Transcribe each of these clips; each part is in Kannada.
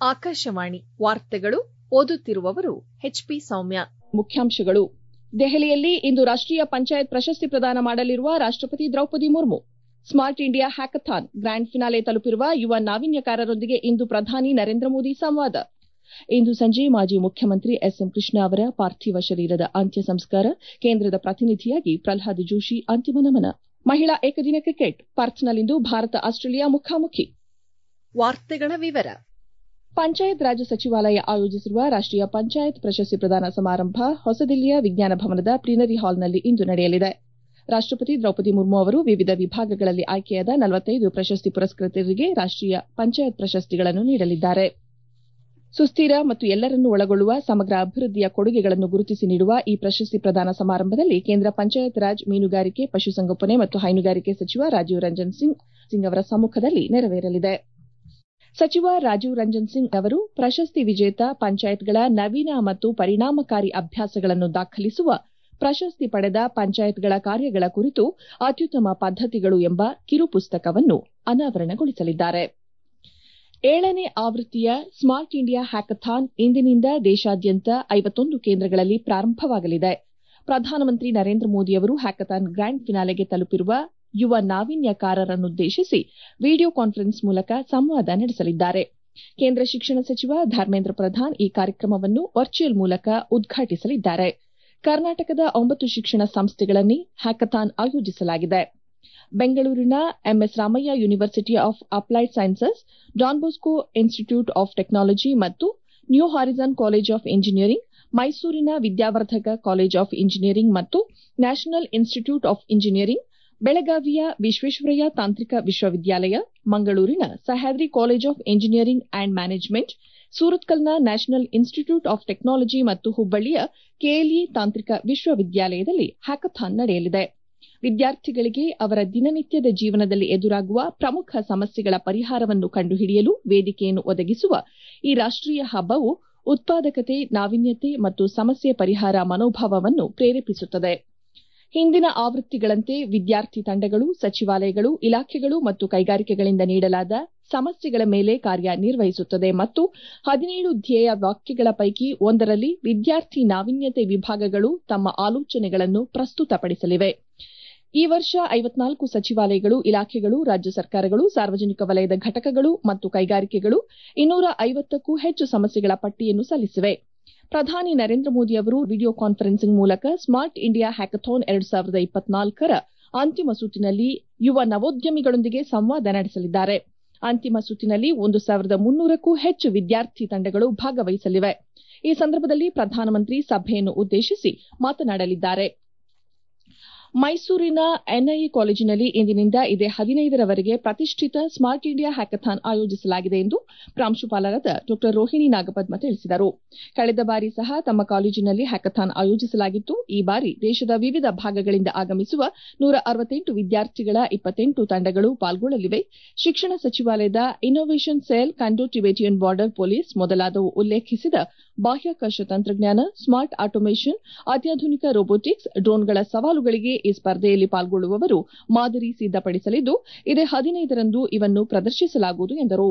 ಆಕಾಶವಾಣಿ ವಾರ್ತೆಗಳು ಓದುತ್ತಿರುವವರು ಎಚ್ಪಿ ಸೌಮ್ಯ. ಮುಖ್ಯಾಂಶಗಳು. ದೆಹಲಿಯಲ್ಲಿ ಇಂದು ರಾಷ್ಟೀಯ ಪಂಚಾಯತ್ ಪ್ರಶಸ್ತಿ ಪ್ರದಾನ ಮಾಡಲಿರುವ ರಾಷ್ಟಪತಿ Droupadi Murmu. Smart India Hackathon Grand Finale ತಲುಪಿರುವ ಯುವ ನಾವೀನ್ಯಕಾರರೊಂದಿಗೆ ಇಂದು ಪ್ರಧಾನಿ ನರೇಂದ್ರ ಮೋದಿ ಸಂವಾದ. ಇಂದು ಸಂಜೆ ಮಾಜಿ ಮುಖ್ಯಮಂತ್ರಿ ಎಸ್ಎಂ ಕೃಷ್ಣ ಅವರ ಪಾರ್ಥಿವ ಶರೀರದ ಅಂತ್ಯ ಸಂಸ್ಕಾರ. ಕೇಂದ್ರದ ಪ್ರತಿನಿಧಿಯಾಗಿ ಪ್ರಹ್ಲಾದ್ ಜೋಶಿ ಅಂತಿಮ ನಮನ. ಮಹಿಳಾ ಏಕದಿನ ಕ್ರಿಕೆಟ್ ಪರ್ತ್ನಲ್ಲಿಂದು ಭಾರತ ಆಸ್ಟ್ರೇಲಿಯಾ ಮುಖಾಮುಖಿ. ವಾರ್ತೆಗಳ ವಿವರ. ಪಂಚಾಯತ್ ರಾಜ್ ಸಚಿವಾಲಯ ಆಯೋಜಿಸಿರುವ ರಾಷ್ಟೀಯ ಪಂಚಾಯತ್ ಪ್ರಶಸ್ತಿ ಪ್ರದಾನ ಸಮಾರಂಭ ಹೊಸದಿಲ್ಲಿಯ ವಿಜ್ಞಾನ ಭವನದ ಪ್ಲೀನರಿ ಹಾಲ್ನಲ್ಲಿ ಇಂದು ನಡೆಯಲಿದೆ. ರಾಷ್ಟಪತಿ ದ್ರೌಪದಿ ಮುರ್ಮು ಅವರು ವಿವಿಧ ವಿಭಾಗಗಳಲ್ಲಿ ಆಯ್ಕೆಯಾದ 45 ಪ್ರಶಸ್ತಿ ಪುರಸ್ಕೃತರಿಗೆ ರಾಷ್ಟೀಯ ಪಂಚಾಯತ್ ಪ್ರಶಸ್ತಿಗಳನ್ನು ನೀಡಲಿದ್ದಾರೆ. ಸುಸ್ಥಿರ ಮತ್ತು ಎಲ್ಲರನ್ನೂ ಒಳಗೊಳ್ಳುವ ಸಮಗ್ರ ಅಭಿವೃದ್ಧಿಯ ಕೊಡುಗೆಗಳನ್ನು ಗುರುತಿಸಿ ನೀಡುವ ಈ ಪ್ರಶಸ್ತಿ ಪ್ರದಾನ ಸಮಾರಂಭದಲ್ಲಿ ಕೇಂದ್ರ ಪಂಚಾಯತ್ ರಾಜ್, ಮೀನುಗಾರಿಕೆ, ಪಶುಸಂಗೋಪನೆ ಮತ್ತು ಹೈನುಗಾರಿಕೆ ಸಚಿವ ರಾಜೀವ್ ರಂಜನ್ ಸಿಂಗ್ ಅವರ ಸಮ್ಮುಖದಲ್ಲಿ ನೆರವೇರಲಿದೆ. ಸಚಿವ ರಾಜೀವ್ ರಂಜನ್ ಸಿಂಗ್ ಅವರು ಪ್ರಶಸ್ತಿ ವಿಜೇತ ಪಂಚಾಯತ್ಗಳ ನವೀನ ಮತ್ತು ಪರಿಣಾಮಕಾರಿ ಅಭ್ಯಾಸಗಳನ್ನು ದಾಖಲಿಸುವ ಪ್ರಶಸ್ತಿ ಪಡೆದ ಪಂಚಾಯತ್ಗಳ ಕಾರ್ಯಗಳ ಕುರಿತು ಅತ್ಯುತ್ತಮ ಪದ್ದತಿಗಳು ಎಂಬ ಕಿರು ಪುಸ್ತಕವನ್ನು ಅನಾವರಣಗೊಳಿಸಲಿದ್ದಾರೆ. 7ನೇ ಆವೃತ್ತಿಯ ಸ್ಮಾರ್ಟ್ ಇಂಡಿಯಾ ಹ್ಯಾಕಥಾನ್ ಇಂದಿನಿಂದ ದೇಶಾದ್ಯಂತ 51 ಕೇಂದ್ರಗಳಲ್ಲಿ ಪ್ರಾರಂಭವಾಗಲಿದೆ. ಪ್ರಧಾನಮಂತ್ರಿ ನರೇಂದ್ರ ಮೋದಿ ಅವರು ಹ್ಯಾಕಥಾನ್ ಗ್ರ್ಯಾಂಡ್ ಫಿನಾಲೆಗೆ ತಲುಪಿರುವ ಯುವ ನಾವೀನ್ಯಕಾರರನ್ನುದ್ದೇಶಿಸಿ ವಿಡಿಯೋ ಕಾನ್ಫರೆನ್ಸ್ ಮೂಲಕ ಸಂವಾದ ನಡೆಸಲಿದ್ದಾರೆ. ಕೇಂದ್ರ ಶಿಕ್ಷಣ ಸಚಿವ ಧರ್ಮೇಂದ್ರ ಪ್ರಧಾನ್ ಈ ಕಾರ್ಯಕ್ರಮವನ್ನು ವರ್ಚುವಲ್ ಮೂಲಕ ಉದ್ಘಾಟಿಸಲಿದ್ದಾರೆ. ಕರ್ನಾಟಕದ 9 ಶಿಕ್ಷಣ ಸಂಸ್ಥೆಗಳಲ್ಲಿ ಹ್ಯಾಕಥಾನ್ ಆಯೋಜಿಸಲಾಗಿದೆ. ಬೆಂಗಳೂರಿನ MS Ramaiah University of Applied Sciences, Don Bosco Institute of Technology ಮತ್ತು New Horizon College of Engineering, ಮೈಸೂರಿನ ವಿದ್ಯಾವರ್ಧಕ ಕಾಲೇಜ್ ಆಫ್ ಇಂಜಿನಿಯರಿಂಗ್ ಮತ್ತು ನ್ಯಾಷನಲ್ ಇನ್ಸ್ಟಿಟ್ಯೂಟ್ ಆಫ್ ಇಂಜಿನಿಯರಿಂಗ್, ಬೆಳಗಾವಿಯ ವಿಶ್ವೇಶ್ವರಯ್ಯ ತಾಂತ್ರಿಕ ವಿಶ್ವವಿದ್ಯಾಲಯ, ಮಂಗಳೂರಿನ Sahyadri College of Engineering and Management, ಸೂರತ್ಕಲ್ನ ನ್ಯಾಷನಲ್ ಇನ್ಸ್ಟಿಟ್ಯೂಟ್ ಆಫ್ ಟೆಕ್ನಾಲಜಿ ಮತ್ತು ಹುಬ್ಬಳ್ಳಿಯ ಕೆಎಲ್ಇ ತಾಂತ್ರಿಕ ವಿಶ್ವವಿದ್ಯಾಲಯದಲ್ಲಿ ಹ್ಯಾಕಥಾನ್ ನಡೆಯಲಿದೆ. ವಿದ್ಯಾರ್ಥಿಗಳಿಗೆ ಅವರ ದಿನನಿತ್ಯದ ಜೀವನದಲ್ಲಿ ಎದುರಾಗುವ ಪ್ರಮುಖ ಸಮಸ್ಯೆಗಳ ಪರಿಹಾರವನ್ನು ಕಂಡುಹಿಡಿಯಲು ವೇದಿಕೆಯನ್ನು ಒದಗಿಸುವ ಈ ರಾಷ್ಟೀಯ ಹಬ್ಬವು ಉತ್ಪಾದಕತೆ, ನಾವೀನ್ಯತೆ ಮತ್ತು ಸಮಸ್ಯೆ ಪರಿಹಾರ ಮನೋಭಾವವನ್ನು ಪ್ರೇರೇಪಿಸುತ್ತದೆ. ಹಿಂದಿನ ಆವೃತ್ತಿಗಳಂತೆ ವಿದ್ಯಾರ್ಥಿ ತಂಡಗಳು, ಸಚಿವಾಲಯಗಳು, ಇಲಾಖೆಗಳು ಮತ್ತು ಕೈಗಾರಿಕೆಗಳಿಂದ ನೀಡಲಾದ ಸಮಸ್ಯೆಗಳ ಮೇಲೆ ಕಾರ್ಯನಿರ್ವಹಿಸುತ್ತದೆ ಮತ್ತು 17 ಧ್ಯೇಯ ವಾಕ್ಯಗಳ ಪೈಕಿ ಒಂದರಲ್ಲಿ ವಿದ್ಯಾರ್ಥಿ ನಾವೀನ್ಯತೆ ವಿಭಾಗಗಳು ತಮ್ಮ ಆಲೋಚನೆಗಳನ್ನು ಪ್ರಸ್ತುತಪಡಿಸಲಿವೆ. ಈ ವರ್ಷ 54 ಸಚಿವಾಲಯಗಳು, ಇಲಾಖೆಗಳು, ರಾಜ್ಯ ಸರ್ಕಾರಗಳು, ಸಾರ್ವಜನಿಕ ವಲಯದ ಘಟಕಗಳು ಮತ್ತು ಕೈಗಾರಿಕೆಗಳು 250ಕ್ಕೂ ಹೆಚ್ಚು ಸಮಸ್ಯೆಗಳ ಪಟ್ಟಿಯನ್ನು ಸಲ್ಲಿಸಿವೆ. ಪ್ರಧಾನಿ ನರೇಂದ್ರ ಮೋದಿ ಅವರು ವಿಡಿಯೋ ಕಾನ್ಫರೆನ್ಸಿಂಗ್ ಮೂಲಕ ಸ್ಮಾರ್ಟ್ ಇಂಡಿಯಾ ಹ್ಯಾಕಥಾನ್ 2024ರ ಅಂತಿಮ ಸುತ್ತಿನಲ್ಲಿ ಯುವ ನವೋದ್ಯಮಿಗಳೊಂದಿಗೆ ಸಂವಾದ ನಡೆಸಲಿದ್ದಾರೆ. ಅಂತಿಮ ಸುತ್ತಿನಲ್ಲಿ 1300ಕ್ಕೂ ಹೆಚ್ಚು ವಿದ್ಯಾರ್ಥಿ ತಂಡಗಳು ಭಾಗವಹಿಸಲಿವೆ. ಈ ಸಂದರ್ಭದಲ್ಲಿ ಪ್ರಧಾನಮಂತ್ರಿ ಸಭೆಯನ್ನು ಉದ್ದೇಶಿಸಿ ಮಾತನಾಡಲಿದ್ದಾರೆ. ಮೈಸೂರಿನ ಎನ್ಐಇ ಕಾಲೇಜಿನಲ್ಲಿ ಇಂದಿನಿಂದ ಇದೇ 15ರವರೆಗೆ ಪ್ರತಿಷ್ಠಿತ ಸ್ಮಾರ್ಟ್ ಇಂಡಿಯಾ ಹ್ಯಾಕಥಾನ್ ಆಯೋಜಿಸಲಾಗಿದೆ ಎಂದು ಪ್ರಾಂಶುಪಾಲರಾದ ಡಾ ರೋಹಿಣಿ ನಾಗಪದ್ಮ ತಿಳಿಸಿದರು. ಕಳೆದ ಬಾರಿ ಸಹ ತಮ್ಮ ಕಾಲೇಜಿನಲ್ಲಿ ಹ್ಯಾಕಥಾನ್ ಆಯೋಜಿಸಲಾಗಿತ್ತು. ಈ ಬಾರಿ ದೇಶದ ವಿವಿಧ ಭಾಗಗಳಿಂದ ಆಗಮಿಸುವ 168 ವಿದ್ಯಾರ್ಥಿಗಳ 28 ತಂಡಗಳು ಪಾಲ್ಗೊಳ್ಳಲಿವೆ. ಶಿಕ್ಷಣ ಸಚಿವಾಲಯದ ಇನ್ನೋವೇಷನ್ ಸೆಲ್, ಕಂಡೋ ಟಿಬೆಟಿಯನ್ ಬಾರ್ಡರ್ ಪೊಲೀಸ್ ಮೊದಲಾದವು ಉಲ್ಲೇಖಿಸಿದ ಬಾಹ್ಯಾಕಾಶ ತಂತ್ರಜ್ಞಾನ, ಸ್ಮಾರ್ಟ್ ಆಟೋಮೇಷನ್, ಅತ್ಯಾಧುನಿಕ ರೋಬೋಟಿಕ್ಸ್, ಡ್ರೋನ್ಗಳ ಸವಾಲುಗಳಿಗೆ ಈ ಸ್ಪರ್ಧೆಯಲ್ಲಿ ಪಾಲ್ಗೊಳ್ಳುವವರು ಮಾದರಿ ಸಿದ್ದಪಡಿಸಲಿದ್ದು, ಇದೇ 15ರಂದು ಇವನ್ನು ಪ್ರದರ್ಶಿಸಲಾಗುವುದು ಎಂದರು.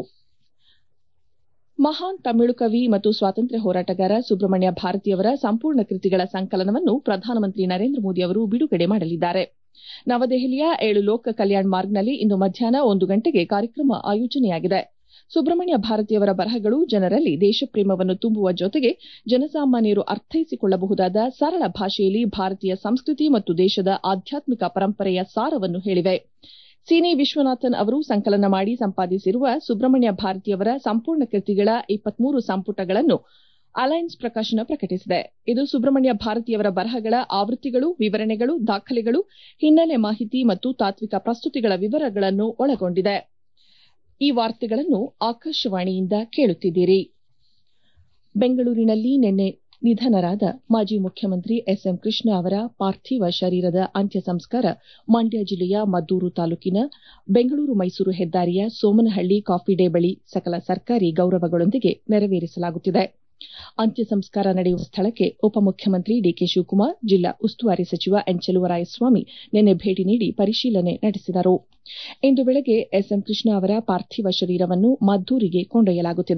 ಮಹಾನ್ ತಮಿಳು ಕವಿ ಮತ್ತು ಸ್ವಾತಂತ್ರ್ಯ ಹೋರಾಟಗಾರ ಸುಬ್ರಹ್ಮಣ್ಯ ಭಾರತಿಯವರ ಸಂಪೂರ್ಣ ಕೃತಿಗಳ ಸಂಕಲನವನ್ನು ಪ್ರಧಾನಮಂತ್ರಿ ನರೇಂದ್ರ ಮೋದಿ ಅವರು ಬಿಡುಗಡೆ ಮಾಡಲಿದ್ದಾರೆ. ನವದೆಹಲಿಯ 7 ಲೋಕ ಕಲ್ಯಾಣ್ ಮಾರ್ಗ್ನಲ್ಲಿ ಇಂದು ಮಧ್ಯಾಹ್ನ 1 ಗಂಟೆಗೆ ಕಾರ್ಯಕ್ರಮ ಆಯೋಜನೆಯಾಗಿದೆ. ಸುಬ್ರಹ್ಮಣ್ಯ ಭಾರತಿಯವರ ಬರಹಗಳು ಜನರಲ್ಲಿ ದೇಶಪ್ರೇಮವನ್ನು ತುಂಬುವ ಜೊತೆಗೆ ಜನಸಾಮಾನ್ಯರು ಅರ್ಥೈಸಿಕೊಳ್ಳಬಹುದಾದ ಸರಳ ಭಾಷೆಯಲ್ಲಿ ಭಾರತೀಯ ಸಂಸ್ಕೃತಿ ಮತ್ತು ದೇಶದ ಆಧ್ಯಾತ್ಮಿಕ ಪರಂಪರೆಯ ಸಾರವನ್ನು ಹೇಳಿವೆ. ಸಿನಿ ವಿಶ್ವನಾಥನ್ ಅವರು ಸಂಕಲನ ಮಾಡಿ ಸಂಪಾದಿಸಿರುವ ಸುಬ್ರಹ್ಮಣ್ಯ ಭಾರತಿಯವರ ಸಂಪೂರ್ಣ ಕೃತಿಗಳ 23 ಸಂಪುಟಗಳನ್ನು ಅಲೈನ್ಸ್ ಪ್ರಕಾಶನ ಪ್ರಕಟಿಸಿದೆ. ಇದು ಸುಬ್ರಹ್ಮಣ್ಯ ಭಾರತಿಯವರ ಬರಹಗಳ ಆವೃತ್ತಿಗಳು, ವಿವರಣೆಗಳು, ದಾಖಲೆಗಳು, ಹಿನ್ನೆಲೆ ಮಾಹಿತಿ ಮತ್ತು ತಾತ್ವಿಕ ಪ್ರಸ್ತುತಿಗಳ ವಿವರಗಳನ್ನು ಒಳಗೊಂಡಿದೆ. ಈ ವಾರ್ತೆಗಳನ್ನು ಆಕಾಶವಾಣಿಯಿಂದ ಕೇಳುತ್ತಿದ್ದೀರಿ. ಬೆಂಗಳೂರಿನಲ್ಲಿ ನಿನ್ನೆ ನಿಧನರಾದ ಮಾಜಿ ಮುಖ್ಯಮಂತ್ರಿ ಎಸ್ಎಂ ಕೃಷ್ಣ ಅವರ ಪಾರ್ಥಿವ ಶರೀರದ ಅಂತ್ಯ ಸಂಸ್ಕಾರ ಮಂಡ್ಯ ಜಿಲ್ಲೆಯ ಮದ್ದೂರು ತಾಲೂಕಿನ ಬೆಂಗಳೂರು ಮೈಸೂರು ಹೆದ್ದಾರಿಯ ಸೋಮನಹಳ್ಳಿ ಕಾಫಿ ಡೇ ಬಳಿ ಸಕಲ ಸರ್ಕಾರಿ ಗೌರವಗಳೊಂದಿಗೆ ನೆರವೇರಿಸಲಾಗುತ್ತಿದೆ. ಅಂತ್ಯ ಸಂಸ್ಕಾರ ನಡೆಯುವ ಸ್ಥಳಕ್ಕೆ ಉಪಮುಖ್ಯಮಂತ್ರಿ ಡಿಕೆ ಶಿವಕುಮಾರ್, ಜಿಲ್ಲಾ ಉಸ್ತುವಾರಿ ಸಚಿವ ಎನ್ ಚೆಲುವರಾಯಸ್ವಾಮಿ ನಿನ್ನೆ ಭೇಟಿ ನೀಡಿ ಪರಿಶೀಲನೆ ನಡೆಸಿದರು. ಇಂದು ಬೆಳಗ್ಗೆ ಎಸ್ಎಂ ಕೃಷ್ಣ ಅವರ ಪಾರ್ಥಿವ ಶರೀರವನ್ನು ಮದ್ದೂರಿಗೆ ಕೊಂಡೊಯ್ಯಲಾಗುತ್ತಿದೆ.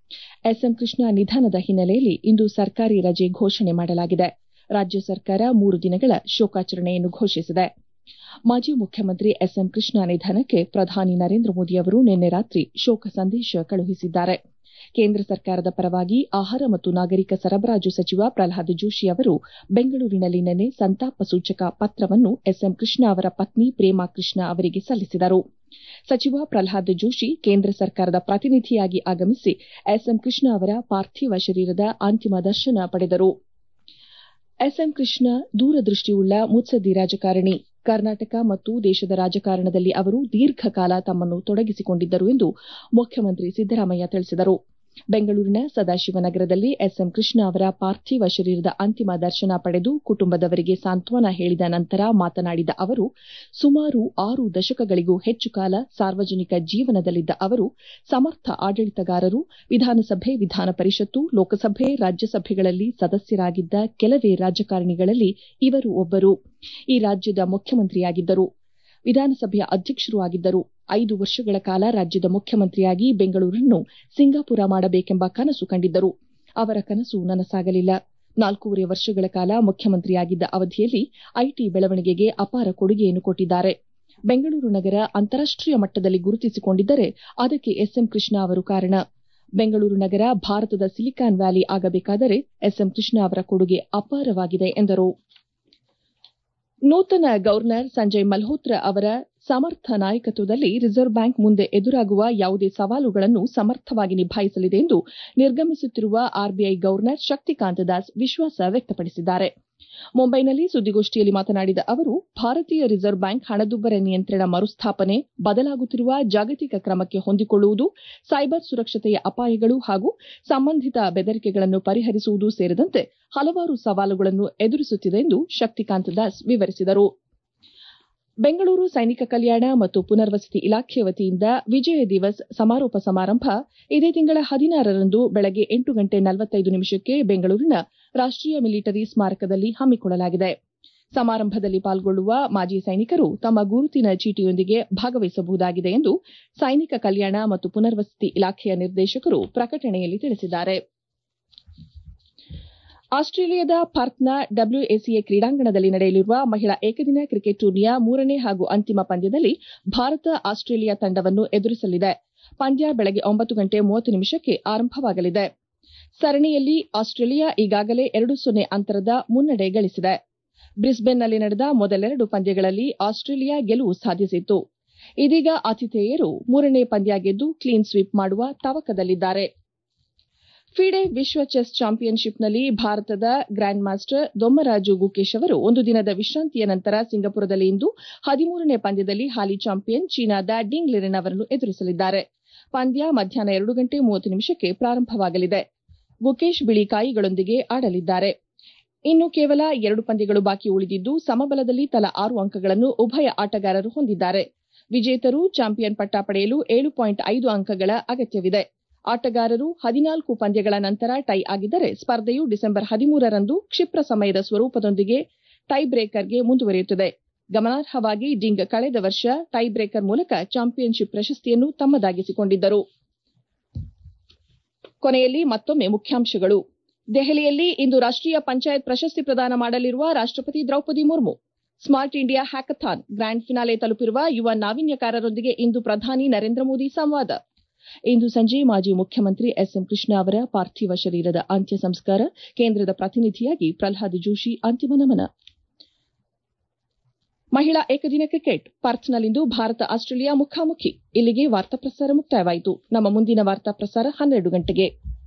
ಎಸ್ಎಂ ಕೃಷ್ಣ ನಿಧನದ ಹಿನ್ನೆಲೆಯಲ್ಲಿ ಇಂದು ಸರ್ಕಾರಿ ರಜೆ ಘೋಷಣೆ ಮಾಡಲಾಗಿದೆ. ರಾಜ್ಯ ಸರ್ಕಾರ 3 ದಿನಗಳ ಶೋಕಾಚರಣೆಯನ್ನು ಘೋಷಿಸಿದೆ. ಮಾಜಿ ಮುಖ್ಯಮಂತ್ರಿ ಎಸ್ಎಂ ಕೃಷ್ಣ ನಿಧನಕ್ಕೆ ಪ್ರಧಾನಿ ನರೇಂದ್ರ ಮೋದಿ ಅವರು ನಿನ್ನೆ ರಾತ್ರಿ ಶೋಕ ಸಂದೇಶ ಕಳುಹಿಸಿದ್ದಾರೆ. ಕೇಂದ್ರ ಸರ್ಕಾರದ ಪರವಾಗಿ ಆಹಾರ ಮತ್ತು ನಾಗರಿಕ ಸರಬರಾಜು ಸಚಿವ ಪ್ರಹ್ಲಾದ್ ಜೋಶಿ ಅವರು ಬೆಂಗಳೂರಿನಲ್ಲಿ ನಿನ್ನೆ ಸಂತಾಪ ಸೂಚಕ ಪತ್ರವನ್ನು ಎಸ್ಎಂ ಕೃಷ್ಣ ಅವರ ಪತ್ನಿ ಪ್ರೇಮಾ ಕೃಷ್ಣ ಅವರಿಗೆ ಸಲ್ಲಿಸಿದರು. ಸಚಿವ ಪ್ರಹ್ಲಾದ್ ಜೋಶಿ ಕೇಂದ್ರ ಸರ್ಕಾರದ ಪ್ರತಿನಿಧಿಯಾಗಿ ಆಗಮಿಸಿ ಎಸ್ಎಂ ಕೃಷ್ಣ ಅವರ ಪಾರ್ಥಿವ ಶರೀರದ ಅಂತಿಮ ದರ್ಶನ ಪಡೆದರು. ಎಸ್ಎಂ ಕೃಷ್ಣ ದೂರದೃಷ್ಟಿಯುಳ್ಳ ಮುತ್ಸದ್ದಿ ರಾಜಕಾರಣಿ. ಕರ್ನಾಟಕ ಮತ್ತು ದೇಶದ ರಾಜಕಾರಣದಲ್ಲಿ ಅವರು ದೀರ್ಘಕಾಲ ತಮ್ಮನ್ನು ತೊಡಗಿಸಿಕೊಂಡಿದ್ದರು ಎಂದು ಮುಖ್ಯಮಂತ್ರಿ ಸಿದ್ದರಾಮಯ್ಯ ತಿಳಿಸಿದರು. ಬೆಂಗಳೂರಿನ ಸದಾಶಿವನಗರದಲ್ಲಿ ಎಸ್ಎಂ ಕೃಷ್ಣ ಅವರ ಪಾರ್ಥಿವ ಶರೀರದ ಅಂತಿಮ ದರ್ಶನ ಪಡೆದು ಕುಟುಂಬದವರಿಗೆ ಸಾಂತ್ವನ ಹೇಳಿದ ನಂತರ ಮಾತನಾಡಿದ ಅವರು, ಸುಮಾರು 6 ದಶಕಗಳಿಗೂ ಹೆಚ್ಚು ಕಾಲ ಸಾರ್ವಜನಿಕ ಜೀವನದಲ್ಲಿದ್ದ ಅವರು ಸಮರ್ಥ ಆಡಳಿತಗಾರರು. ವಿಧಾನಸಭೆ, ವಿಧಾನ ಪರಿಷತ್ತು, ಲೋಕಸಭೆ, ರಾಜ್ಯಸಭೆಗಳಲ್ಲಿ ಸದಸ್ಯರಾಗಿದ್ದ ಕೆಲವೇ ರಾಜಕಾರಣಿಗಳಲ್ಲಿ ಇವರು ಒಬ್ಬರು. ಈ ರಾಜ್ಯದ ಮುಖ್ಯಮಂತ್ರಿಯಾಗಿದ್ದರು. ವಿಧಾನಸಭೆಯ ಅಧ್ಯಕ್ಷರೂ ಆಗಿದ್ದರು. 5 ವರ್ಷಗಳ ಕಾಲ ರಾಜ್ಯದ ಮುಖ್ಯಮಂತ್ರಿಯಾಗಿ ಬೆಂಗಳೂರನ್ನು ಸಿಂಗಾಪುರ ಮಾಡಬೇಕೆಂಬ ಕನಸು ಕಂಡಿದ್ದರು. ಅವರ ಕನಸು ನನಸಾಗಲಿಲ್ಲ. 4.5 ವರ್ಷಗಳ ಕಾಲ ಮುಖ್ಯಮಂತ್ರಿಯಾಗಿದ್ದ ಅವಧಿಯಲ್ಲಿ ಐಟಿ ಬೆಳವಣಿಗೆಗೆ ಅಪಾರ ಕೊಡುಗೆಯನ್ನು ಕೊಟ್ಟಿದ್ದಾರೆ. ಬೆಂಗಳೂರು ನಗರ ಅಂತಾರಾಷ್ಟೀಯ ಮಟ್ಟದಲ್ಲಿ ಗುರುತಿಸಿಕೊಂಡಿದ್ದರೆ ಅದಕ್ಕೆ ಎಸ್ಎಂ ಕೃಷ್ಣ ಅವರು ಕಾರಣ. ಬೆಂಗಳೂರು ನಗರ ಭಾರತದ ಸಿಲಿಕಾನ್ ವ್ಯಾಲಿ ಆಗಬೇಕಾದರೆ ಎಸ್ಎಂ ಕೃಷ್ಣ ಅವರ ಕೊಡುಗೆ ಅಪಾರವಾಗಿದೆ ಎಂದರು. ನೂತನ ಗವರ್ನರ್ ಸಂಜಯ್ ಮಲ್ಹೋತ್ರಾ ಅವರ ಸಮರ್ಥ ನಾಯಕತ್ವದಲ್ಲಿ ರಿಸರ್ವ್ ಬ್ಯಾಂಕ್ ಮುಂದೆ ಎದುರಾಗುವ ಯಾವುದೇ ಸವಾಲುಗಳನ್ನು ಸಮರ್ಥವಾಗಿ ನಿಭಾಯಿಸಲಿದೆ ಎಂದು ನಿರ್ಗಮಿಸುತ್ತಿರುವ ಆರ್ಬಿಐ ಗವರ್ನರ್ ಶಕ್ತಿಕಾಂತ ದಾಸ್ ವಿಶ್ವಾಸ ವ್ಯಕ್ತಪಡಿಸಿದ್ದಾರೆ. ಮುಂಬೈನಲ್ಲಿ ಸುದ್ದಿಗೋಷ್ಠಿಯಲ್ಲಿ ಮಾತನಾಡಿದ ಅವರು, ಭಾರತೀಯ ರಿಸರ್ವ್ ಬ್ಯಾಂಕ್ ಹಣದುಬ್ಬರ ನಿಯಂತ್ರಣ ಮರುಸ್ಥಾಪನೆ, ಬದಲಾಗುತ್ತಿರುವ ಜಾಗತಿಕ ಕ್ರಮಕ್ಕೆ ಹೊಂದಿಕೊಳ್ಳುವುದು, ಸೈಬರ್ ಸುರಕ್ಷತೆಯ ಅಪಾಯಗಳು ಹಾಗೂ ಸಂಬಂಧಿತ ಬೆದರಿಕೆಗಳನ್ನು ಪರಿಹರಿಸುವುದು ಸೇರಿದಂತೆ ಹಲವಾರು ಸವಾಲುಗಳನ್ನು ಎದುರಿಸುತ್ತಿದೆ ಎಂದು ಶಕ್ತಿಕಾಂತ ದಾಸ್ ವಿವರಿಸಿದರು. ಬೆಂಗಳೂರು ಸೈನಿಕ ಕಲ್ಯಾಣ ಮತ್ತು ಪುನರ್ವಸತಿ ಇಲಾಖೆ ವತಿಯಿಂದ ವಿಜಯ ದಿವಸ್ ಸಮಾರೋಪ ಸಮಾರಂಭ ಇದೇ ತಿಂಗಳ 16ರಂದು ಬೆಳಗ್ಗೆ 8:45 ಬೆಂಗಳೂರಿನ ರಾಷ್ಟೀಯ ಮಿಲಿಟರಿ ಸ್ಮಾರಕದಲ್ಲಿ ಹಮ್ಮಿಕೊಳ್ಳಲಾಗಿದೆ. ಸಮಾರಂಭದಲ್ಲಿ ಪಾಲ್ಗೊಳ್ಳುವ ಮಾಜಿ ಸೈನಿಕರು ತಮ್ಮ ಗುರುತಿನ ಚೀಟಿಯೊಂದಿಗೆ ಭಾಗವಹಿಸಬಹುದಾಗಿದೆ ಎಂದು ಸೈನಿಕ ಕಲ್ಯಾಣ ಮತ್ತು ಪುನರ್ವಸತಿ ಇಲಾಖೆಯ ನಿರ್ದೇಶಕರು ಪ್ರಕಟಣೆಯಲ್ಲಿ ತಿಳಿಸಿದ್ದಾರೆ. ಆಸ್ಟ್ರೇಲಿಯಾದ ಪರ್ತ್ನ ಡಬ್ಲ್ಯೂಎಸಿಎ ಕ್ರೀಡಾಂಗಣದಲ್ಲಿ ನಡೆಯಲಿರುವ ಮಹಿಳಾ ಏಕದಿನ ಕ್ರಿಕೆಟ್ ಟೂರ್ನಿಯ 3ನೇ ಹಾಗೂ ಅಂತಿಮ ಪಂದ್ಯದಲ್ಲಿ ಭಾರತ ಆಸ್ಟ್ರೇಲಿಯಾ ತಂಡವನ್ನು ಎದುರಿಸಲಿದೆ. ಪಂದ್ಯ ಬೆಳಗ್ಗೆ 9:30ಕ್ಕೆ ಆರಂಭವಾಗಲಿದೆ. ಸರಣಿಯಲ್ಲಿ ಆಸ್ಟ್ರೇಲಿಯಾ ಈಗಾಗಲೇ 2-0 ಅಂತರದ ಮುನ್ನಡೆ ಗಳಿಸಿದೆ. ಬ್ರಿಸ್ಬೇನ್ನಲ್ಲಿ ನಡೆದ ಮೊದಲೆರಡು ಪಂದ್ಯಗಳಲ್ಲಿ ಆಸ್ಟ್ರೇಲಿಯಾ ಗೆಲುವು ಸಾಧಿಸಿತ್ತು. ಇದೀಗ ಆತಿಥೇಯರು 3ನೇ ಪಂದ್ಯ ಗೆದ್ದು ಕ್ಲೀನ್ ಸ್ವೀಪ್ ಮಾಡುವ ತವಕದಲ್ಲಿದ್ದಾರೆ. ಫಿಡೆ ವಿಶ್ವ ಚೆಸ್ ಚಾಂಪಿಯನ್ಶಿಪ್ನಲ್ಲಿ ಭಾರತದ ಗ್ರ್ಯಾಂಡ್ ಮಾಸ್ಟರ್ ದೊಮ್ಮರಾಜು ಗುಕೇಶ್ ಅವರು ಒಂದು ದಿನದ ವಿಶ್ರಾಂತಿಯ ನಂತರ ಸಿಂಗಪುರದಲ್ಲಿ ಇಂದು 13ನೇ ಪಂದ್ಯದಲ್ಲಿ ಹಾಲಿ ಚಾಂಪಿಯನ್ ಚೀನಾದ ಡಿಂಗ್ ಲಿರೆನ್ ಅವರನ್ನು ಎದುರಿಸಲಿದ್ದಾರೆ. ಪಂದ್ಯ ಮಧ್ಯಾಹ್ನ 2:30ಕ್ಕೆ ಪ್ರಾರಂಭವಾಗಲಿದೆ. ಗುಕೇಶ್ ಬಿಳಿ ಕಾಯಿಗಳೊಂದಿಗೆ ಆಡಲಿದ್ದಾರೆ. ಇನ್ನು ಕೇವಲ 2 ಪಂದ್ಯಗಳು ಬಾಕಿ ಉಳಿದಿದ್ದು ಸಮಬಲದಲ್ಲಿ ತಲಾ 6 ಅಂಕಗಳನ್ನು ಉಭಯ ಆಟಗಾರರು ಹೊಂದಿದ್ದಾರೆ. ವಿಜೇತರು ಚಾಂಪಿಯನ್ ಪಟ್ಟ ಪಡೆಯಲು 7.5 ಅಂಕಗಳ ಅಗತ್ಯವಿದೆ. ಆಟಗಾರರು 14 ಪಂದ್ಯಗಳ ನಂತರ ಟೈ ಆಗಿದ್ದರೆ ಸ್ಪರ್ಧೆಯು ಡಿಸೆಂಬರ್ 13ರಂದು ಕ್ಷಿಪ್ರ ಸಮಯದ ಸ್ವರೂಪದೊಂದಿಗೆ ಟೈ ಬ್ರೇಕರ್ಗೆ ಮುಂದುವರಿಯುತ್ತದೆ. ಗಮನಾರ್ಹವಾಗಿ ಡಿಂಗ್ ಕಳೆದ ವರ್ಷ ಟೈ ಬ್ರೇಕರ್ ಮೂಲಕ ಚಾಂಪಿಯನ್ಶಿಪ್ ಪ್ರಶಸ್ತಿಯನ್ನು ತಮ್ಮದಾಗಿಸಿಕೊಂಡಿದ್ದರು. ಕೊನೆಯಲ್ಲಿ ಮತ್ತೊಮ್ಮೆ ಮುಖ್ಯಾಂಶಗಳು. ದೆಹಲಿಯಲ್ಲಿ ಇಂದು ರಾಷ್ಟೀಯ ಪಂಚಾಯತ್ ಪ್ರಶಸ್ತಿ ಪ್ರದಾನ ಮಾಡಲಿರುವ ರಾಷ್ಟಪತಿ Droupadi Murmu. Smart India Hackathon Grand Finale ತಲುಪಿರುವ ಯುವ ನಾವೀನ್ಯಕಾರರೊಂದಿಗೆ ಇಂದು ಪ್ರಧಾನಿ ನರೇಂದ್ರ ಮೋದಿ ಸಂವಾದ. ಇಂದು ಸಂಜೆ ಮಾಜಿ ಮುಖ್ಯಮಂತ್ರಿ ಎಸ್ಎಂ ಕೃಷ್ಣ ಅವರ ಪಾರ್ಥಿವ ಶರೀರದ ಅಂತ್ಯ ಸಂಸ್ಕಾರ. ಕೇಂದ್ರದ ಪ್ರತಿನಿಧಿಯಾಗಿ ಪ್ರಹ್ಲಾದ್ ಜೋಶಿ ಅಂತಿಮ ನಮನ. ಮಹಿಳಾ ಏಕದಿನ ಕ್ರಿಕೆಟ್ ಪರ್ತ್ನಲ್ಲಿಂದು ಭಾರತ ಆಸ್ಟ್ರೇಲಿಯಾ ಮುಖಾಮುಖಿ. ಇಲ್ಲಿಗೆ ವಾರ್ತಾ ಪ್ರಸಾರ ಮುಕ್ತಾಯವಾಯಿತು. ನಮ್ಮ ಮುಂದಿನ ವಾರ್ತಾ ಪ್ರಸಾರ 12 ಗಂಟೆಗೆ.